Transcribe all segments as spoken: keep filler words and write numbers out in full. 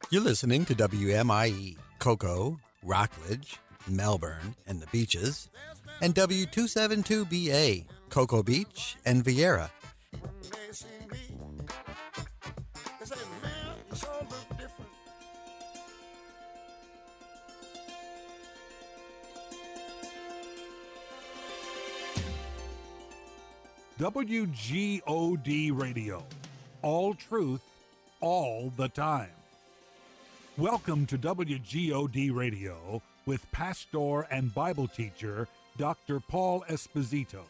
You're listening to W M I E, Cocoa, Rockledge, Melbourne, and the Beaches, and W two seventy-two B A, Cocoa Beach and Vieira. W G O D Radio. All truth, all the time. Welcome to W G O D Radio with pastor and Bible teacher Doctor Paul Esposito.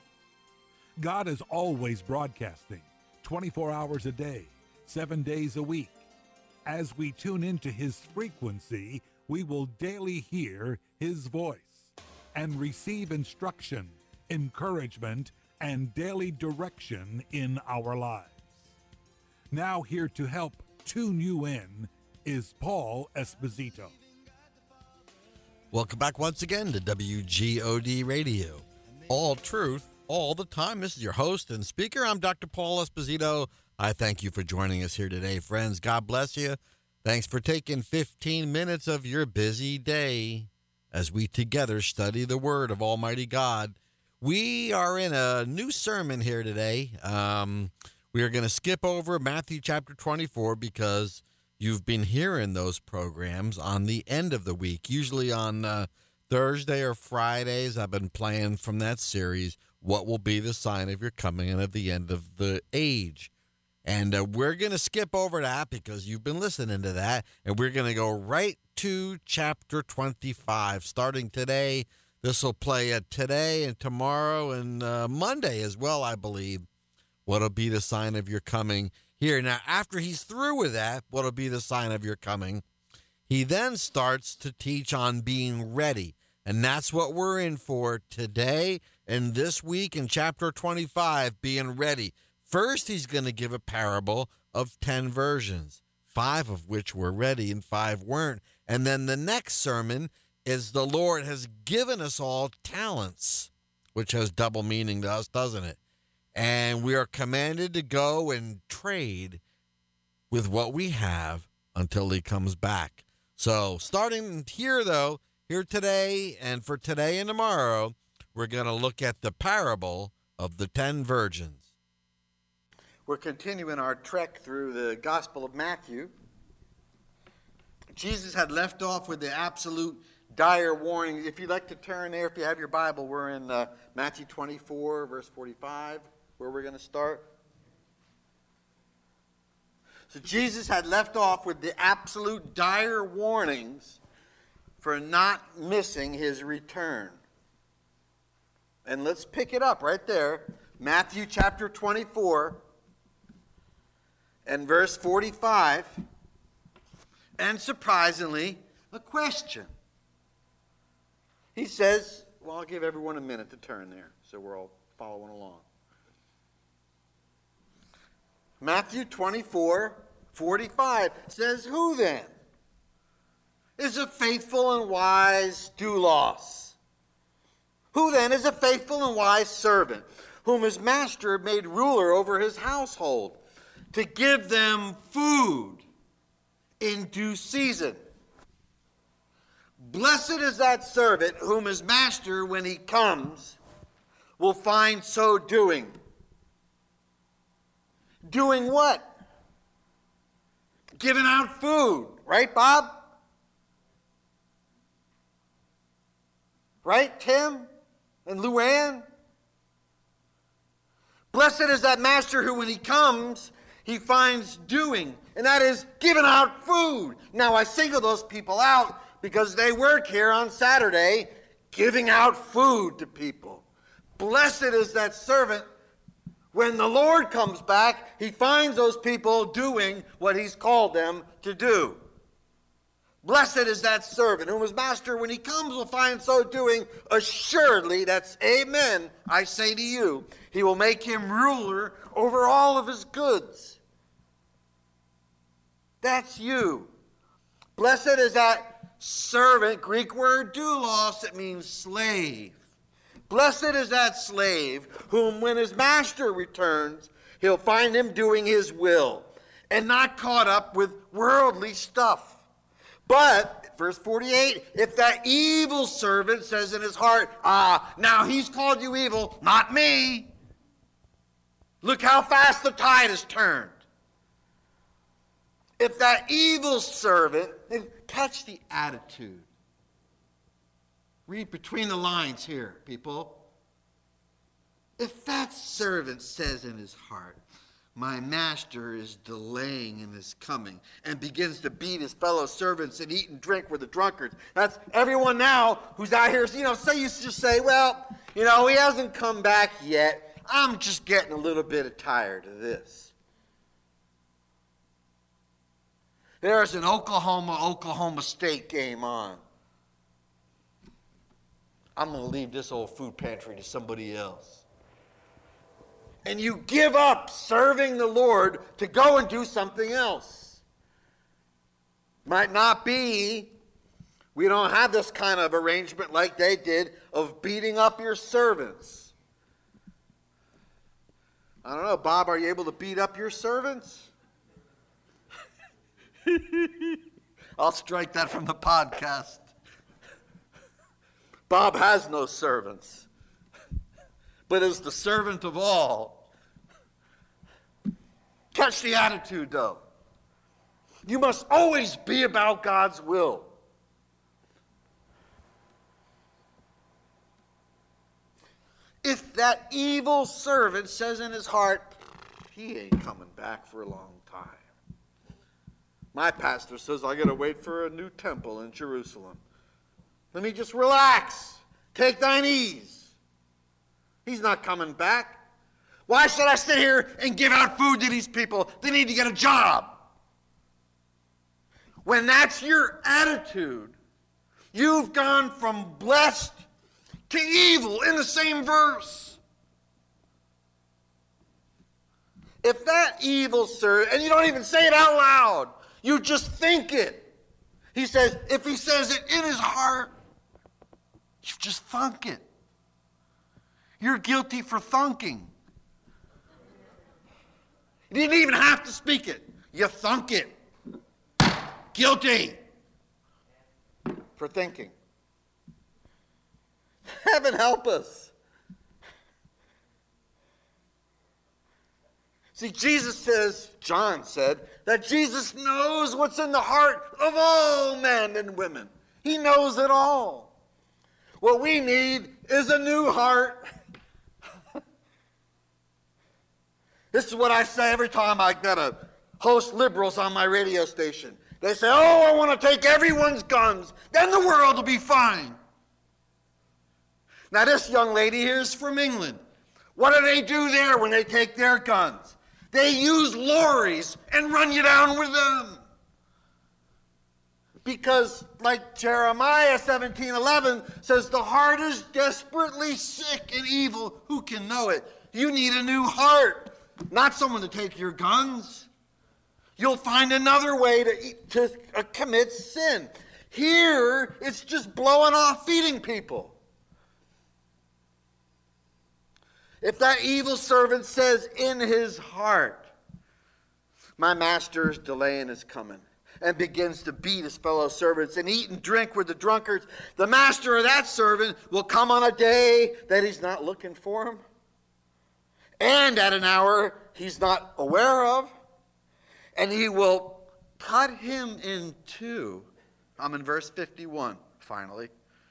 God is always broadcasting, twenty-four hours a day, seven days a week. As we tune into His frequency, we will daily hear His voice and receive instruction, encouragement, and daily direction in our lives. Now here to help tune you in is Paul Esposito. Welcome back once again to W G O D Radio. All truth, all the time. This is your host and speaker. I'm Doctor Paul Esposito. I thank you for joining us here today, friends. God bless you. Thanks for taking fifteen minutes of your busy day as we together study the Word of Almighty God. We are in a new sermon here today. Um, we are going to skip over Matthew chapter twenty-four because you've been hearing those programs on the end of the week, usually on uh, Thursday or Fridays. I've been playing from that series, What Will Be the Sign of Your Coming and of the End of the Age. And uh, we're going to skip over that because you've been listening to that, and we're going to go right to chapter twenty-five, starting today. This will play uh, today and tomorrow and uh, Monday as well, I believe. What'll be the sign of your coming here? Now, after he's through with that, what'll be the sign of your coming? He then starts to teach on being ready. And that's what we're in for today and this week in chapter twenty-five, being ready. First, he's going to give a parable of ten virgins, five of which were ready and five weren't. And then the next sermon is the Lord has given us all talents, which has double meaning to us, doesn't it? And we are commanded to go and trade with what we have until he comes back. So starting here, though, here today and for today and tomorrow, we're going to look at the parable of the ten virgins. We're continuing our trek through the Gospel of Matthew. Jesus had left off with the absolute dire warning. If you'd like to turn there, if you have your Bible, we're in uh, Matthew twenty-four, verse forty-five, where we're going to start. So Jesus had left off with the absolute dire warnings for not missing his return. And let's pick it up right there. Matthew chapter twenty-four and verse forty-five. And surprisingly, a question. He says, well, I'll give everyone a minute to turn there so we're all following along. Matthew twenty-four, forty-five says, who then is a faithful and wise doulos? Who then is a faithful and wise servant, whom his master made ruler over his household, to give them food in due season? Blessed is that servant whom his master, when he comes, will find so doing. Doing what? Giving out food. Right, Bob? Right, Tim and Luann? Blessed is that master who, when he comes, he finds doing. And that is giving out food. Now, I single those people out because they work here on Saturday giving out food to people. Blessed is that servant. When the Lord comes back, he finds those people doing what he's called them to do. Blessed is that servant whom his master, when he comes, will find so doing. Assuredly, that's amen, I say to you, he will make him ruler over all of his goods. That's you. Blessed is that servant, Greek word doulos, it means slave. Blessed is that slave whom, when his master returns, he'll find him doing his will and not caught up with worldly stuff. But, verse forty-eight, if that evil servant says in his heart, ah, now he's called you evil, not me. Look how fast the tide has turned. If that evil servant, catch the attitude. Read between the lines here, people. If that servant says in his heart, my master is delaying in his coming, and begins to beat his fellow servants and eat and drink with the drunkards. That's everyone now who's out here, you know, say you just say, well, you know, he hasn't come back yet. I'm just getting a little bit tired of this. There's an Oklahoma-Oklahoma State game on. I'm going to leave this old food pantry to somebody else. And you give up serving the Lord to go and do something else. Might not be, we don't have this kind of arrangement like they did of beating up your servants. I don't know, Bob, are you able to beat up your servants? I'll strike that from the podcast. Bob has no servants, but is the servant of all. Catch the attitude, though. You must always be about God's will. If that evil servant says in his heart, he ain't coming back for a long time. My pastor says I got to wait for a new temple in Jerusalem. Let me just relax. Take thine ease. He's not coming back. Why should I sit here and give out food to these people? They need to get a job. When that's your attitude, you've gone from blessed to evil in the same verse. If that evil servant, and you don't even say it out loud, you just think it. He says, if he says it in his heart, you just thunk it. You're guilty for thunking. You didn't even have to speak it. You thunk it. Guilty for thinking. Heaven help us. See, Jesus says, John said, that Jesus knows what's in the heart of all men and women. He knows it all. What we need is a new heart. This is what I say every time I got to host liberals on my radio station. They say, oh, I want to take everyone's guns. Then the world will be fine. Now, this young lady here is from England. What do they do there when they take their guns? They use lorries and run you down with them. Because, like Jeremiah seventeen eleven says, the heart is desperately sick and evil. Who can know it? You need a new heart, not someone to take your guns. You'll find another way to, to uh, commit sin. Here, it's just blowing off feeding people. If that evil servant says in his heart, my master is delaying his coming, and begins to beat his fellow servants and eat and drink with the drunkards, the master of that servant will come on a day that he's not looking for him, and at an hour he's not aware of, and he will cut him in two. I'm in verse fifty-one, finally.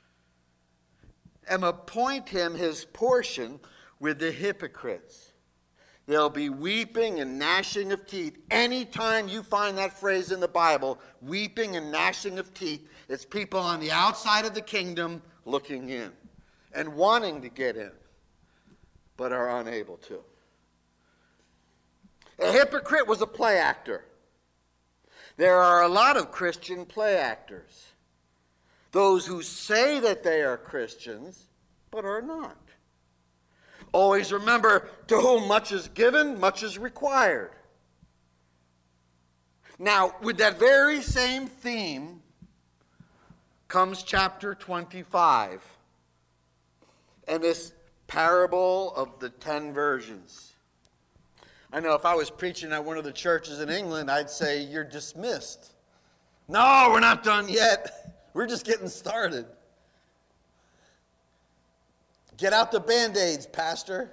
And appoint him his portion with the hypocrites. There'll be weeping and gnashing of teeth. Anytime you find that phrase in the Bible, weeping and gnashing of teeth, it's people on the outside of the kingdom looking in and wanting to get in, but are unable to. A hypocrite was a play actor. There are a lot of Christian play actors. Those who say that they are Christians, but are not. Always remember, to whom much is given, much is required. Now, with that very same theme comes chapter twenty-five and this parable of the ten virgins. I know if I was preaching at one of the churches in England, I'd say, you're dismissed. No, we're not done yet. We're just getting started. Get out the Band-Aids, Pastor.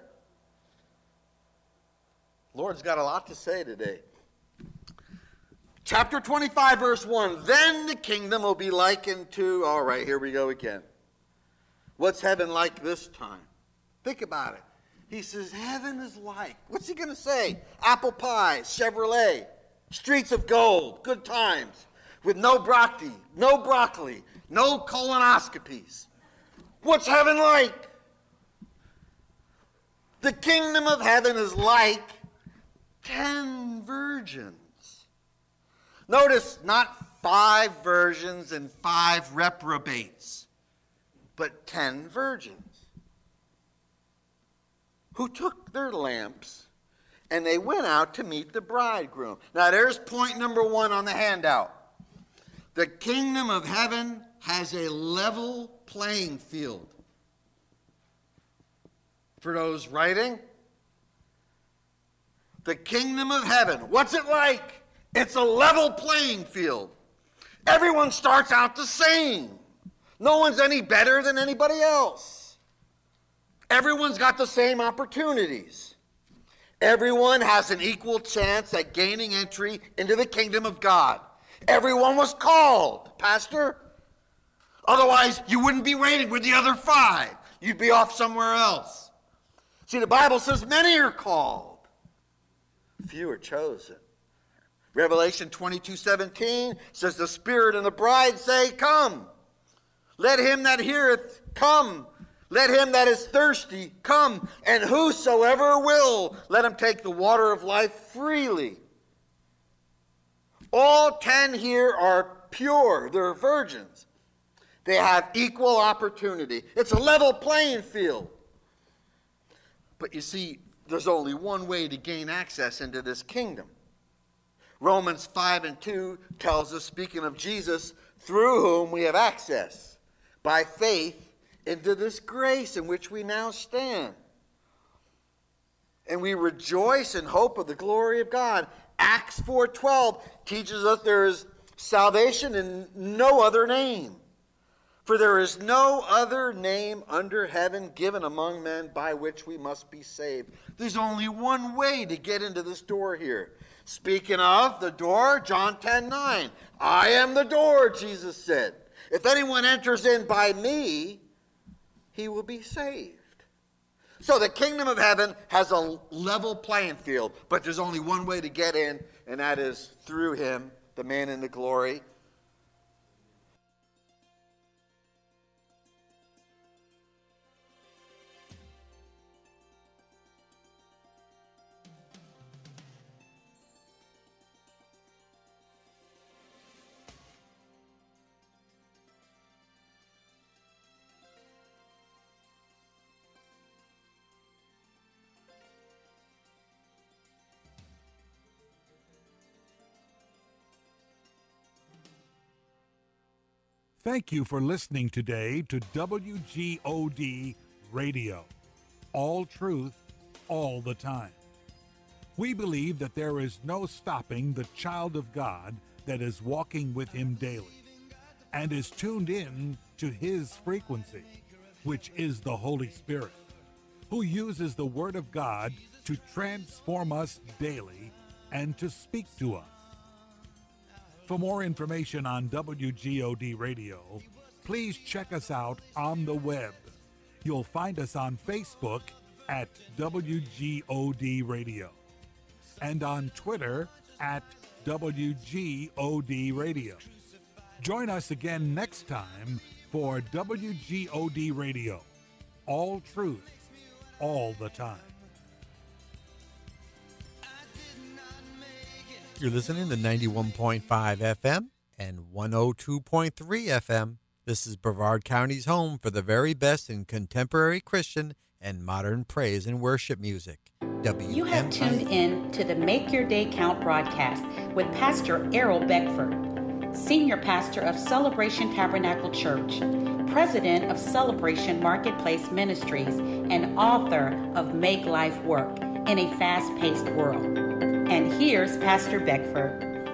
Lord's got a lot to say today. Chapter twenty-five, verse one. Then the kingdom will be likened to, all right, here we go again. What's heaven like this time? Think about it. He says, heaven is like. What's he going to say? Apple pie, Chevrolet, streets of gold, good times, with no broccoli, no broccoli, no colonoscopies. What's heaven like? The kingdom of heaven is like ten virgins. Notice, not five virgins and five reprobates, but ten virgins who took their lamps and they went out to meet the bridegroom. Now there's point number one on the handout. The kingdom of heaven has a level playing field. For those writing, the kingdom of heaven, what's it like? It's a level playing field. Everyone starts out the same. No one's any better than anybody else. Everyone's got the same opportunities. Everyone has an equal chance at gaining entry into the kingdom of God. Everyone was called, Pastor. Otherwise, you wouldn't be waiting with the other five. You'd be off somewhere else. See, the Bible says many are called. Few are chosen. Revelation twenty-two seventeen says the Spirit and the bride say, come. Let him that heareth come. Let him that is thirsty come. And whosoever will, let him take the water of life freely. All ten here are pure. They're virgins. They have equal opportunity. It's a level playing field. But you see, there's only one way to gain access into this kingdom. Romans five and two tells us, speaking of Jesus, through whom we have access by faith into this grace in which we now stand. And we rejoice in hope of the glory of God. Acts four twelve teaches us there is salvation in no other name. For there is no other name under heaven given among men by which we must be saved. There's only one way to get into this door here. Speaking of the door, John ten nine. I am the door, Jesus said. If anyone enters in by me, he will be saved. So the kingdom of heaven has a level playing field, but there's only one way to get in, and that is through him, the man in the glory. Thank you for listening today to W G O D Radio. All truth, all the time. We believe that there is no stopping the child of God that is walking with him daily and is tuned in to his frequency, which is the Holy Spirit, who uses the Word of God to transform us daily and to speak to us. For more information on W G O D Radio, please check us out on the web. You'll find us on Facebook at W G O D Radio and on Twitter at W G O D Radio. Join us again next time for W G O D Radio. All truth, all the time. You're listening to ninety-one point five F M and one oh two point three F M. This is Brevard County's home for the very best in contemporary Christian and modern praise and worship music. W M I A. You have tuned in to the Make Your Day Count broadcast with Pastor Errol Beckford, Senior Pastor of Celebration Tabernacle Church, President of Celebration Marketplace Ministries, and author of Make Life Work in a Fast-Paced World. And here's Pastor Beckford.